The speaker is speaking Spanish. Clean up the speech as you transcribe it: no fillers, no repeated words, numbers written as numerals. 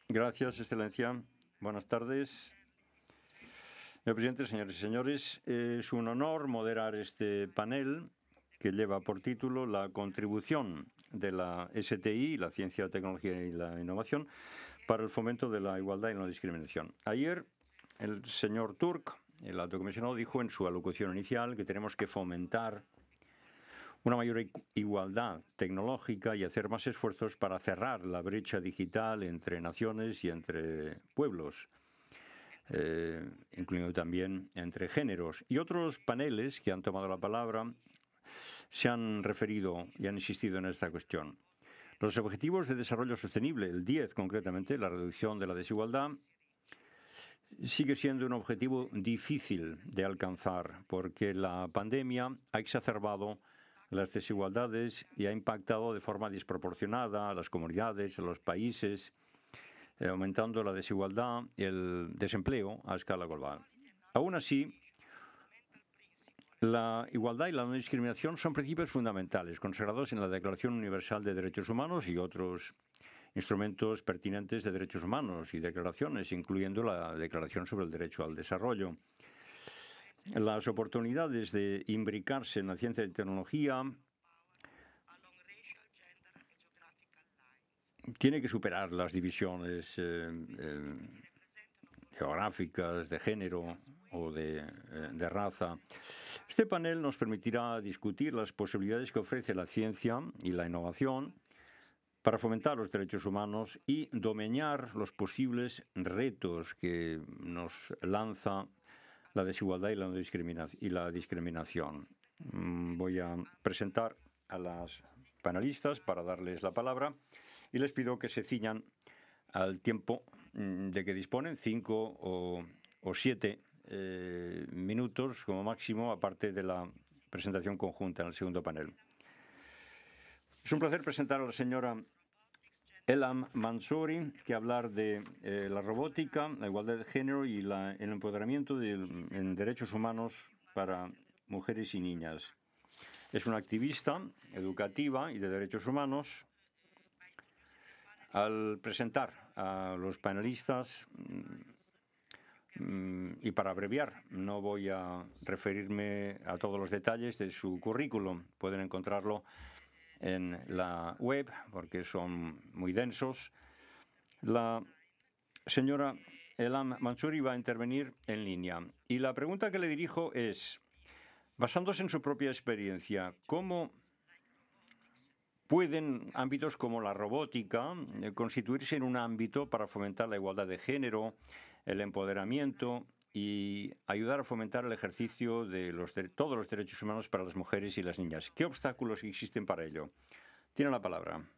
Gracias, Excelencia. Buenas tardes. Señor presidente, señores y señores, es un honor moderar este panel que lleva por título la contribución de la STI, la ciencia, tecnología y la innovación, para el fomento de la igualdad y la no discriminación. Ayer, el señor Turk, el alto comisionado, dijo en su alocución inicial que tenemos que fomentar una mayor igualdad tecnológica y hacer más esfuerzos para cerrar la brecha digital entre naciones y entre pueblos, incluyendo también entre géneros. Y otros paneles que han tomado la palabra se han referido y han insistido en esta cuestión. Los Objetivos de Desarrollo Sostenible, el 10 concretamente, la reducción de la desigualdad, sigue siendo un objetivo difícil de alcanzar porque la pandemia ha exacerbado las desigualdades y ha impactado de forma desproporcionada a las comunidades, a los países, aumentando la desigualdad y el desempleo a escala global. Aún así, la igualdad y la no discriminación son principios fundamentales consagrados en la Declaración Universal de Derechos Humanos y otros instrumentos pertinentes de derechos humanos y declaraciones, incluyendo la Declaración sobre el Derecho al Desarrollo. Las oportunidades de imbricarse en la ciencia y tecnología tienen que superar las divisiones geográficas, de género o de raza. Este panel nos permitirá discutir las posibilidades que ofrece la ciencia y la innovación para fomentar los derechos humanos y domeñar los posibles retos que nos lanza la desigualdad y la discriminación. Voy a presentar a las panelistas para darles la palabra y les pido que se ciñan al tiempo de que disponen, 5 o 7 minutos como máximo, aparte de la presentación conjunta en el segundo panel. Es un placer presentar a la señora Elam Mansouri, que hablar de la robótica, la igualdad de género y el empoderamiento en derechos humanos para mujeres y niñas. Es una activista educativa y de derechos humanos. Al presentar a los panelistas, y para abreviar, no voy a referirme a todos los detalles de su currículum. Pueden encontrarlo en la web porque son muy densos. La señora Elam Mansouri va a intervenir en línea. Y la pregunta que le dirijo es, basándose en su propia experiencia, ¿cómo pueden ámbitos como la robótica constituirse en un ámbito para fomentar la igualdad de género, el empoderamiento y ayudar a fomentar el ejercicio de todos los derechos humanos para las mujeres y las niñas? ¿Qué obstáculos existen para ello? Tiene la palabra.